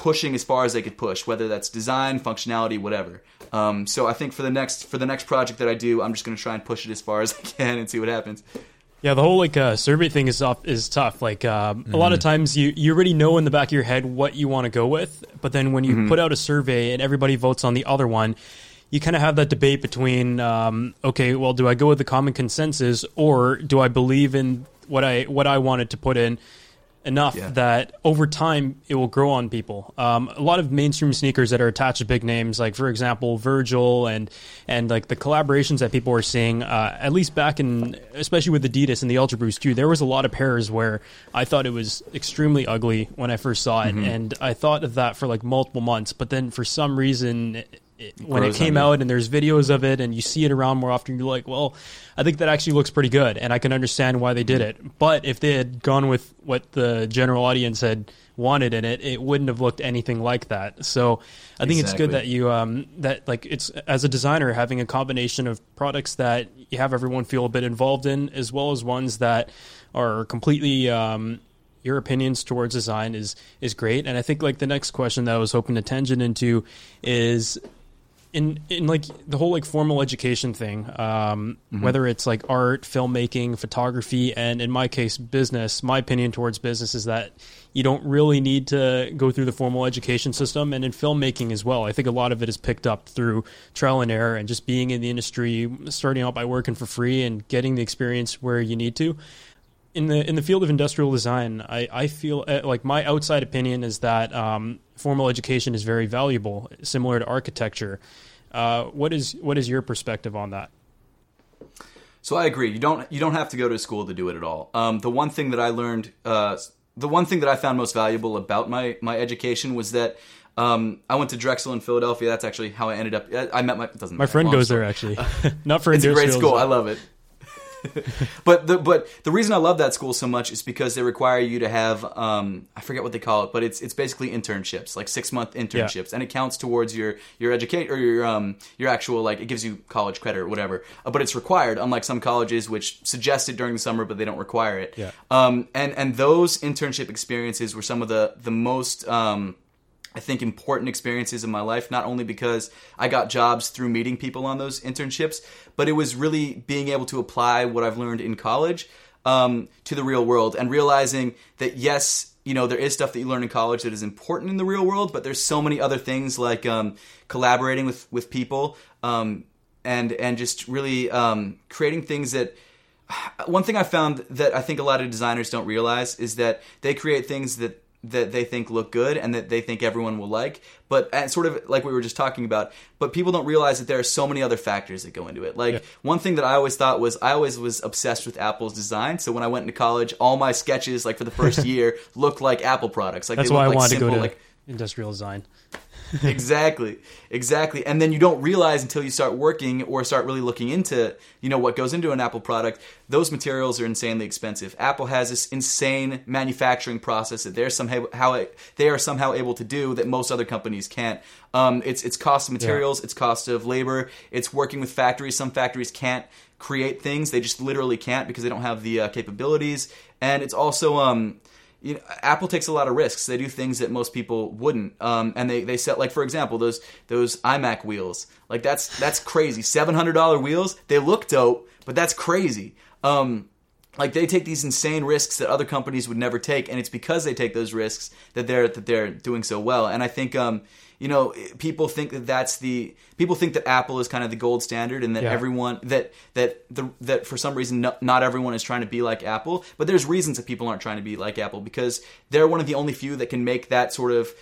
pushing as far as they could push, whether that's design, functionality, whatever. So I think for the next project that I do, I'm just going to try and push it as far as I can and see what happens.
Yeah, the whole survey thing is tough. Like a lot of times you already know in the back of your head what you want to go with, but then when you put out a survey and everybody votes on the other one, you kind of have that debate between okay, well, do I go with the common consensus or do I believe in what I wanted to put in enough that over time it will grow on people. A lot of mainstream sneakers that are attached to big names, like for example Virgil and like the collaborations that people are seeing, at least back in, especially with Adidas and the Ultra Boost too, there was a lot of pairs where I thought it was extremely ugly when I first saw it, and I thought of that for like multiple months, but then for some reason when it came out and there's videos of it and you see it around more often, you're like, well, I think that actually looks pretty good and I can understand why they did it. But if they had gone with what the general audience had wanted in it, it wouldn't have looked anything like that. So I think it's good that you that like it's, as a designer, having a combination of products that you have everyone feel a bit involved in, as well as ones that are completely your opinions towards design is great. And I think like the next question that I was hoping to tangent into is in like the whole like formal education thing, whether it's like art, filmmaking, photography, and in my case business. My opinion towards business is that you don't really need to go through the formal education system, and in filmmaking as well. I think a lot of it is picked up through trial and error and just being in the industry, starting out by working for free and getting the experience where you need to. In the field of industrial design, I feel like my outside opinion is that formal education is very valuable, similar to architecture. What is your perspective on that?
So I agree. You don't have to go to school to do it at all. The one thing that I learned, the one thing that I found most valuable about my education was that I went to Drexel in Philadelphia. That's actually how I ended up. I met my
friend goes there actually. Not for
it's a great school.
Design.
I love it. but the reason I love that school so much is because they require you to have I forget what they call it, but it's basically internships, like 6-month internships, and it counts towards your educate or your actual, like, it gives you college credit or whatever, but it's required, unlike some colleges which suggest it during the summer but they don't require it. And those internship experiences were some of the most I think important experiences in my life, not only because I got jobs through meeting people on those internships, but it was really being able to apply what I've learned in college to the real world, and realizing that, yes, you know, there is stuff that you learn in college that is important in the real world, but there's so many other things like collaborating with people and just really creating things that... One thing I found that I think a lot of designers don't realize is that they create things that they think look good and that they think everyone will like, but sort of like we were just talking about, but people don't realize that there are so many other factors that go into it. Like, one thing that I always thought was, I always was obsessed with Apple's design. So when I went into college, all my sketches, like for the first year, looked like Apple products. Like,
that's
they
why I
like
wanted
simple,
to go to
like
industrial design.
Exactly. And then you don't realize until you start working or start really looking into, you know, what goes into an Apple product. Those materials are insanely expensive. Apple has this insane manufacturing process that they are somehow able to do that most other companies can't. It's cost of materials, it's cost of labor, it's working with factories. Some factories can't create things; they just literally can't because they don't have the capabilities. And it's also you know, Apple takes a lot of risks. They do things that most people wouldn't, and they set, like, for example, those iMac wheels. Like, that's crazy. $700 wheels. They look dope, but that's crazy. Like, they take these insane risks that other companies would never take, and it's because they take those risks that they're doing so well. And I think you know, people think that Apple is kind of the gold standard, and that everyone that for some reason not everyone is trying to be like Apple. But there's reasons that people aren't trying to be like Apple, because they're one of the only few that can make that sort of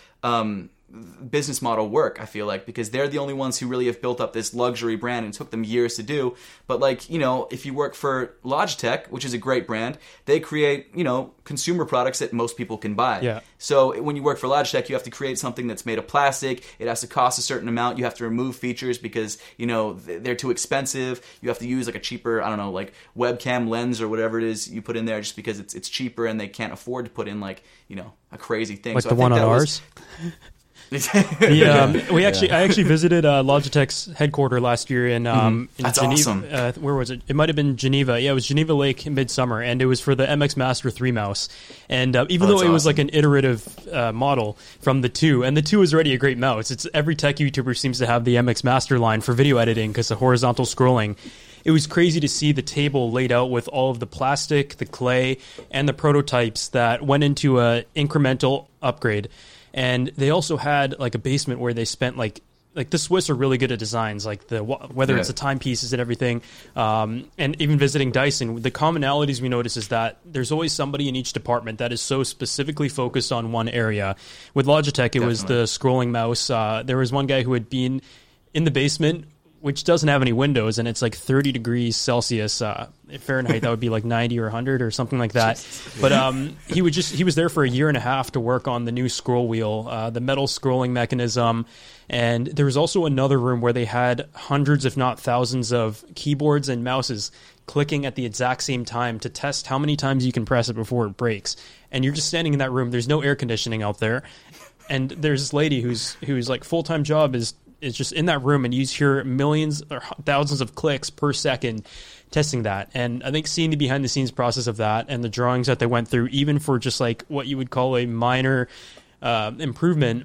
business model work, I feel like, because they're the only ones who really have built up this luxury brand, and it took them years to do. But, like, you know, if you work for Logitech, which is a great brand, they create, you know, consumer products that most people can buy. So when you work for Logitech, you have to create something that's made of plastic. It has to cost a certain amount. You have to remove features because, you know, they're too expensive. You have to use like a cheaper, I don't know, like webcam lens or whatever it is you put in there just because it's cheaper, and they can't afford to put in, like, you know, a crazy thing.
Like
so
the one on ours? I actually visited Logitech's headquarters last year in
That's
Geneva.
awesome.
Where was it? It might have been Geneva. Yeah, it was Geneva Lake in Midsummer, and it was for the MX Master 3 mouse. And even though it was like an iterative model from the 2, and the 2 is already a great mouse. It's every tech YouTuber seems to have the MX Master line for video editing because of horizontal scrolling. It was crazy to see the table laid out with all of the plastic, the clay, and the prototypes that went into a incremental upgrade. And they also had like a basement where they spent like the Swiss are really good at designs, like whether it's the timepieces and everything. And even visiting Dyson, the commonalities we notice is that there's always somebody in each department that is so specifically focused on one area. With Logitech, it was the scrolling mouse. There was one guy who had been in the basement, which doesn't have any windows, and it's like 30 degrees Celsius. Fahrenheit, that would be like 90 or 100 or something like that. But he was there for a year and a half to work on the new scroll wheel, the metal scrolling mechanism. And there was also another room where they had hundreds, if not thousands, of keyboards and mouses clicking at the exact same time to test how many times you can press it before it breaks. And you're just standing in that room. There's no air conditioning out there. And there's this lady who's like full-time job is just in that room, and you hear millions or thousands of clicks per second testing that. And I think seeing the behind-the-scenes process of that and the drawings that they went through, even for just like what you would call a minor improvement,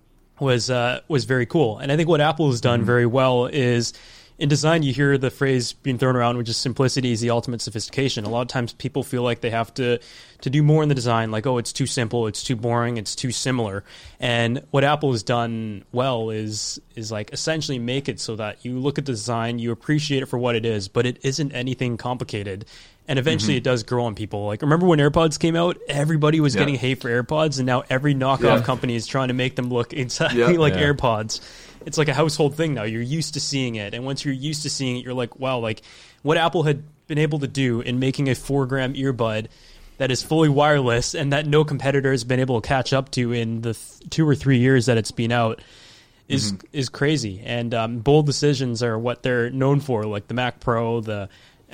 was very cool. And I think what Apple has done very well is, in design, you hear the phrase being thrown around, which is simplicity is the ultimate sophistication. A lot of times people feel like they have to do more in the design, like, oh, it's too simple, it's too boring, it's too similar. And what Apple has done well is like essentially make it so that you look at the design, you appreciate it for what it is, but it isn't anything complicated. And eventually it does grow on people. Like, remember when AirPods came out? Everybody was getting hate for AirPods, and now every knockoff company is trying to make them look exactly like AirPods. It's like a household thing now. You're used to seeing it. And once you're used to seeing it, you're like, wow, like what Apple had been able to do in making a 4-gram earbud that is fully wireless and that no competitor has been able to catch up to in the 2 or 3 years that it's been out is crazy. And bold decisions are what they're known for, like the Mac Pro, the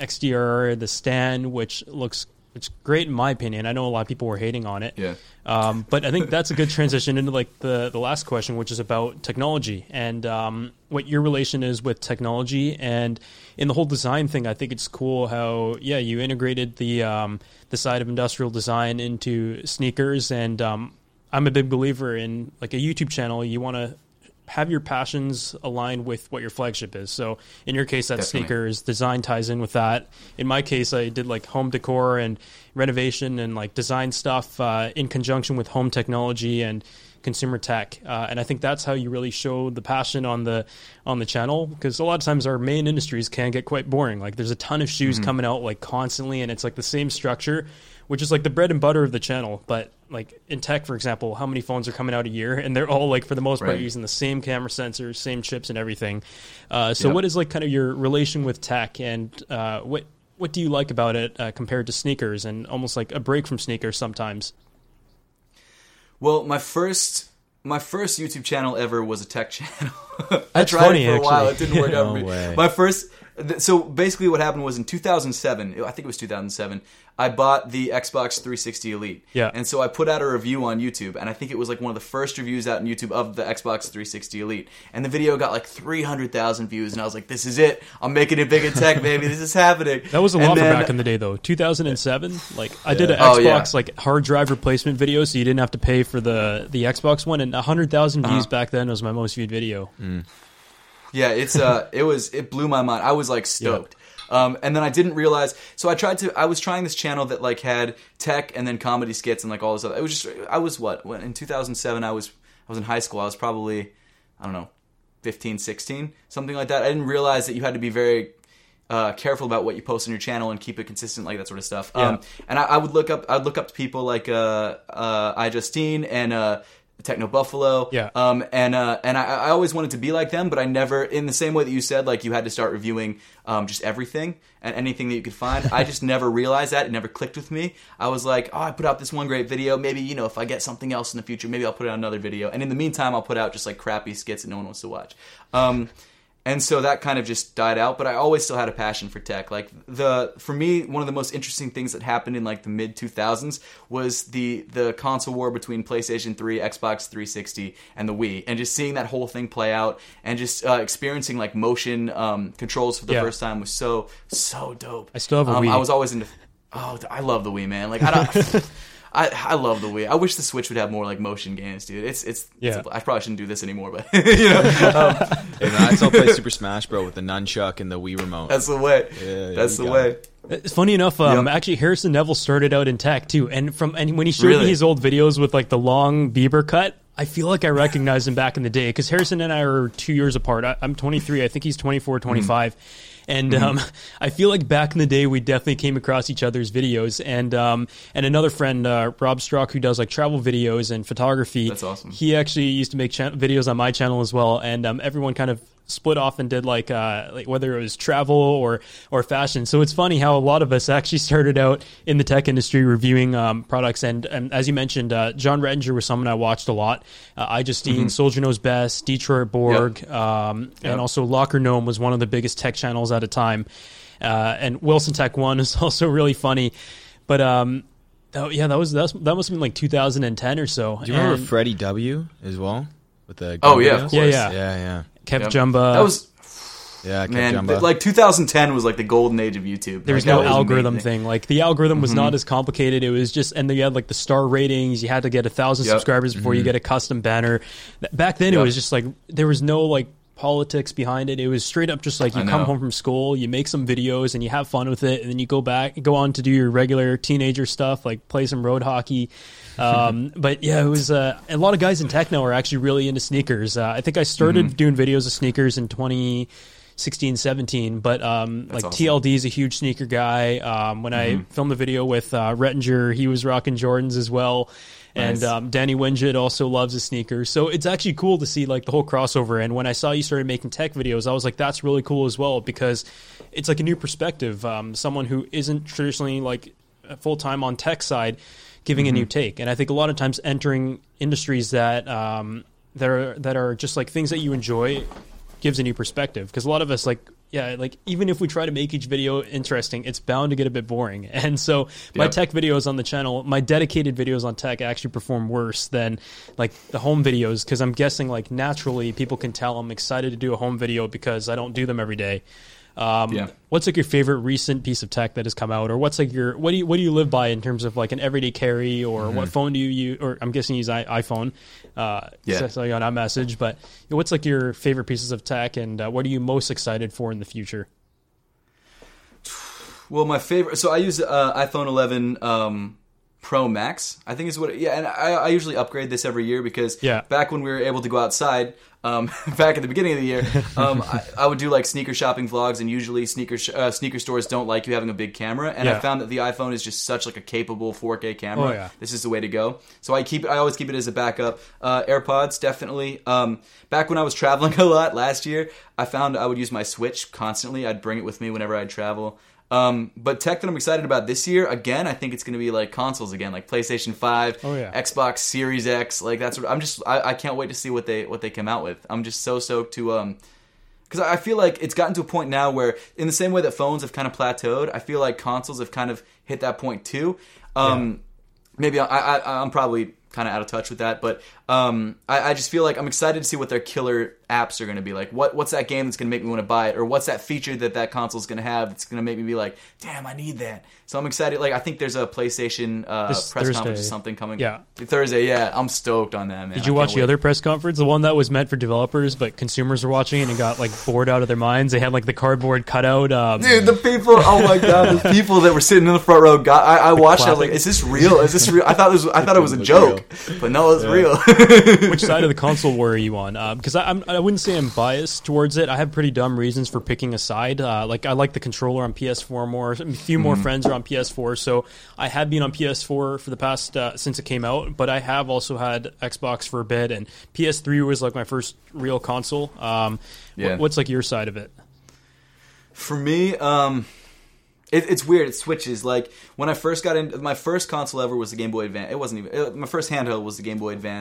XDR, the stand, which looks great in my opinion. I know a lot of people were hating on it.
Yeah.
But I think that's a good transition into like the last question, which is about technology and what your relation is with technology. And in the whole design thing, I think it's cool how you integrated the side of industrial design into sneakers. And I'm a big believer in like a YouTube channel. You want to have your passions aligned with what your flagship is. So in your case, that's sneakers. Design ties in with that. In my case, I did like home decor and renovation and like design stuff in conjunction with home technology and consumer tech. And I think that's how you really show the passion on the channel, because a lot of times our main industries can get quite boring. Like there's a ton of shoes coming out like constantly, and it's like the same structure, which is like the bread and butter of the channel. But like in tech, for example, how many phones are coming out a year, and they're all like for the most part using the same camera sensors, same chips and everything. What is like kind of your relation with tech, and what do you like about it compared to sneakers, and almost like a break from sneakers sometimes?
Well, my first YouTube channel ever was a tech channel.
That's
I tried
funny,
it for a while.
actually.
It didn't work out for me.
way.
My first. So basically, what happened was in 2007. I think it was 2007. I bought the Xbox 360 Elite.
Yeah.
And so I put out a review on YouTube, and I think it was like one of the first reviews out on YouTube of the Xbox 360 Elite. And the video got like 300,000 views, and I was like, "This is it! I'm making it big in tech, baby. This is happening."
That was a lot for back in the day, though. 2007. Like I did an Xbox like hard drive replacement video, so you didn't have to pay for the Xbox one, and 100,000 views back then was my most viewed video.
Yeah, it blew my mind. I was like stoked. And then I didn't realize, so I was trying this channel that like had tech and then comedy skits and like all this other. It was just, I was in 2007 I was in high school. I was probably, I don't know, 15, 16, something like that. I didn't realize that you had to be very careful about what you post on your channel and keep it consistent, like that sort of stuff.
Yeah.
And I'd look up to people like iJustine and Techno Buffalo.
Yeah.
And I always wanted to be like them, but I never, in the same way that you said, like you had to start reviewing just everything and anything that you could find. I just never realized that. It never clicked with me. I was like, oh, I put out this one great video. Maybe, if I get something else in the future, maybe I'll put out another video. And in the meantime, I'll put out just like crappy skits that no one wants to watch. And so that kind of just died out, but I always still had a passion for tech. Like for me, one of the most interesting things that happened in like the mid 2000s was the console war between PlayStation 3, Xbox 360, and the Wii, and just seeing that whole thing play out, and just experiencing like motion controls for the first time was so dope.
I still have a Wii.
I was always into. Oh, I love the Wii, man. Like I don't. I love the Wii. I wish the Switch would have more like motion games, dude. I probably shouldn't do this anymore, but you know.
Hey, man, I still play Super Smash Bro with the nunchuck and the Wii remote.
That's the way.
Yeah,
that's the way.
It's funny enough. Actually, Harrison Neville started out in tech too, and when he showed me his old videos with like the long Bieber cut, I feel like I recognized him back in the day because Harrison and I are 2 years apart. I'm 23. I think he's 24, 25. And I feel like back in the day, we definitely came across each other's videos. And another friend, Rob Strock, who does like travel videos and photography.
That's awesome.
He actually used to make videos on my channel as well. And everyone kind of split off and did like whether it was travel or fashion. So it's funny how a lot of us actually started out in the tech industry reviewing products. And as you mentioned, John Rettinger was someone I watched a lot. iJustine, Soldier Knows Best, Detroit Borg, and also Locker Gnome was one of the biggest tech channels at a time. And Wilson Tech 1 is also really funny. But that must have been like 2010 or so.
Do you remember Freddie W as well? With the
of course.
Yeah. Kev Jumba.
That was
Kev
man.
Jumba.
Like 2010 was like the golden age of YouTube.
There was no algorithm thing. Like the algorithm was not as complicated. It was just, and then you had like the star ratings. You had to get 1,000 subscribers before you get a custom banner. Back then, it was just like there was no like politics behind it. It was straight up just like you come home from school, you make some videos, and you have fun with it, and then you go on to do your regular teenager stuff, like play some road hockey. But yeah, it was a lot of guys in tech now are actually really into sneakers. I think I started doing videos of sneakers in 2016, 17, but like awesome. TLD is a huge sneaker guy. When I filmed the video with Rettinger, he was rocking Jordans as well. Nice. And Danny Winget also loves his sneakers. So it's actually cool to see like the whole crossover. And when I saw you started making tech videos, I was like, that's really cool as well, because it's like a new perspective. Someone who isn't traditionally like full-time on tech side giving a new take. And I think a lot of times entering industries that are just like things that you enjoy gives a new perspective. Because a lot of us like even if we try to make each video interesting, it's bound to get a bit boring. And so my tech videos on the channel, my dedicated videos on tech actually perform worse than like the home videos, because I'm guessing like naturally people can tell I'm excited to do a home video because I don't do them every day. What's like your favorite recent piece of tech that has come out, or what's like your what do you live by in terms of like an everyday carry, or what phone do you use? Or I'm guessing you use iPhone. Especially on iMessage. But what's like your favorite pieces of tech, and what are you most excited for in the future?
Well, my favorite. So I use iPhone 11 Pro Max, I think is what. And I usually upgrade this every year because back when we were able to go outside. Back at the beginning of the year, I would do like sneaker shopping vlogs, and usually sneaker stores don't like you having a big camera. And I found that the iPhone is just such like a capable 4K camera.
Oh, yeah.
This is the way to go. So I always keep it as a backup. AirPods, definitely. Back when I was traveling a lot last year, I found I would use my Switch constantly. I'd bring it with me whenever I'd travel. But tech that I'm excited about this year, again, I think it's going to be like consoles again, like PlayStation 5, Xbox Series X. Like that's what I can't wait to see what they come out with. I'm just so stoked to because I feel like it's gotten to a point now where, in the same way that phones have kind of plateaued, I feel like consoles have kind of hit that point too. Maybe I'm probably kind of out of touch with that, but I just feel like I'm excited to see what their killer apps are going to be like. What's that game that's going to make me want to buy it, or what's that feature that console is going to have that's going to make me be like, damn, I need that. So I'm excited. Like I think there's a PlayStation press
Thursday.
conference or something coming. Thursday. Yeah, I'm stoked on that, man.
Did you watch the other press conference, the one that was meant for developers but consumers were watching it and got like bored out of their minds? They had like the cardboard cutout.
Dude, the people! Oh my god, the people that were sitting in the front row. I watched. I was like, is this real? Is this real? I thought it was a joke, but no, it's real.
Which side of the console war are you on? Because I wouldn't say I'm biased towards it. I have pretty dumb reasons for picking a side. Like I like the controller on PS4 more. A few more friends are on PS4, so I have been on PS4 for the past since it came out. But I have also had Xbox for a bit, and PS3 was like my first real console. What's like your side of it?
For me, it's weird. It switches. Like when I first got into my first console ever was the Game Boy Advance. It wasn't even my first handheld was the Game Boy Advance.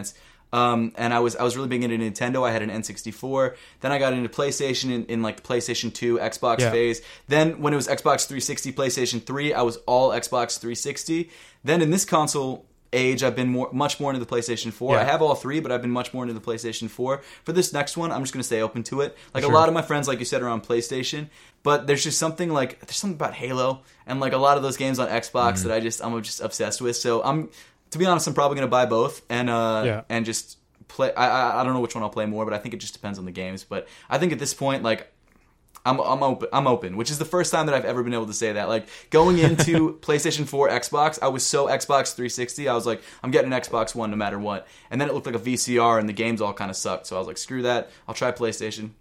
And I was really big into Nintendo. I had an N64. Then I got into PlayStation in like the PlayStation 2, Xbox phase. Then when it was Xbox 360, PlayStation 3, I was all Xbox 360. Then in this console age, I've been much more into the PlayStation 4. I have all three, but I've been much more into the PlayStation 4. For this next one, I'm just going to stay open to it. Like a lot of my friends, like you said, are on PlayStation, but there's just something about Halo and like a lot of those games on Xbox that I'm just obsessed with. So to be honest, I'm probably going to buy both and just play. I don't know which one I'll play more, but I think it just depends on the games. But I think at this point, like, I'm open, which is the first time that I've ever been able to say that. Like, going into PlayStation 4, Xbox, I was so Xbox 360, I was like, I'm getting an Xbox One no matter what. And then it looked like a VCR, and the games all kind of sucked. So I was like, screw that, I'll try PlayStation.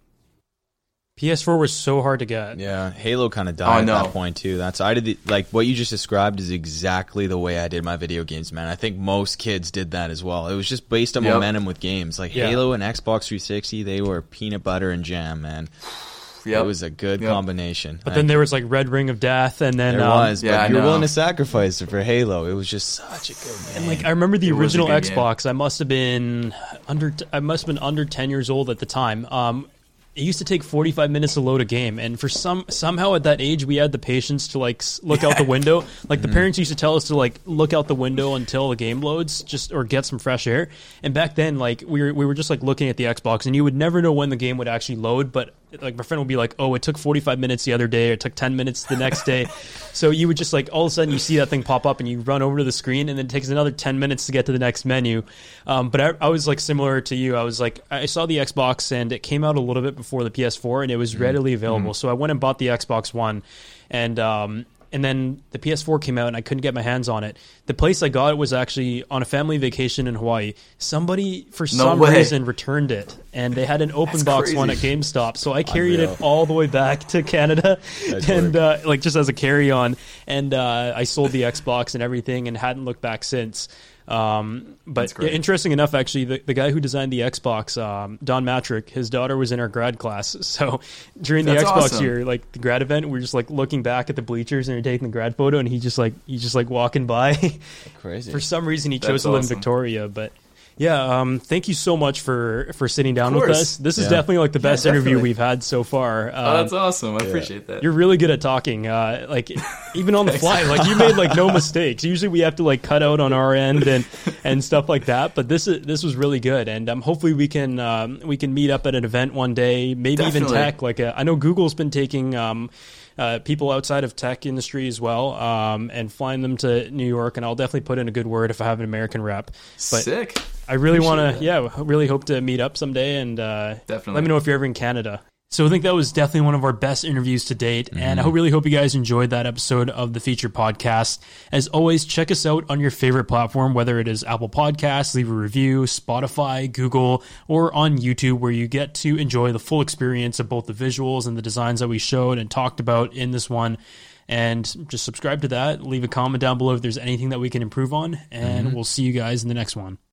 PS4 was so hard to get.
Yeah, Halo kind of died at that point too. Like what you just described is exactly the way I did my video games, man. I think most kids did that as well. It was just based on momentum with games. Like Halo and Xbox 360, they were peanut butter and jam, man. It was a good combination.
But then there was like Red Ring of Death, and then
there was. But you were willing to sacrifice it for Halo. It was just such a good game.
And like I remember the original Xbox. I must have been under 10 years old at the time. It used to take 45 minutes to load a game, and for somehow at that age we had the patience to like look out the window. Like the parents used to tell us to like look out the window until the game loads, or get some fresh air. And back then, like we were just like looking at the Xbox, and you would never know when the game would actually load. But like my friend would be like, "Oh, it took 45 minutes the other day, or it took 10 minutes the next day." So you would just like all of a sudden you see that thing pop up, and you run over to the screen, and then it takes another 10 minutes to get to the next menu. But I was like similar to you. I was like, I saw the Xbox, and it came out a little bit before the PS4, and it was readily available. So I went and bought the Xbox One, and then the PS4 came out, and I couldn't get my hands on it. The place I got it was actually on a family vacation in Hawaii. Somebody, for some reason, returned it, and they had an open box one at GameStop. So I carried it all the way back to Canada, and like just as a carry-on. And I sold the Xbox and everything, and hadn't looked back since. But interesting enough, actually, the guy who designed the Xbox, Don Matrick, his daughter was in our grad class. So during the Xbox year, like the grad event, we were just like looking back at the bleachers and taking the grad photo, and he's just like walking by.
Crazy.
For some reason, he chose to live in Victoria, but. Yeah, thank you so much for sitting down with us. This is definitely like the best interview we've had so far.
That's awesome. I appreciate that.
You're really good at talking. Like even on the fly, like you made like no mistakes. Usually we have to like cut out on our end and stuff like that. But this was really good, and hopefully we can meet up at an event one day. Maybe even tech. Like I know Google's been taking. People outside of tech industry as well, and flying them to New York, and I'll definitely put in a good word if I have an American rep. But
sick.
I really want to, really hope to meet up someday, and definitely let me know if you're ever in Canada. So I think that was definitely one of our best interviews to date, and I really hope you guys enjoyed that episode of the Feature Podcast. As always, check us out on your favorite platform, whether it is Apple Podcasts, leave a review, Spotify, Google, or on YouTube, where you get to enjoy the full experience of both the visuals and the designs that we showed and talked about in this one. And just subscribe to that, leave a comment down below if there's anything that we can improve on, and we'll see you guys in the next one.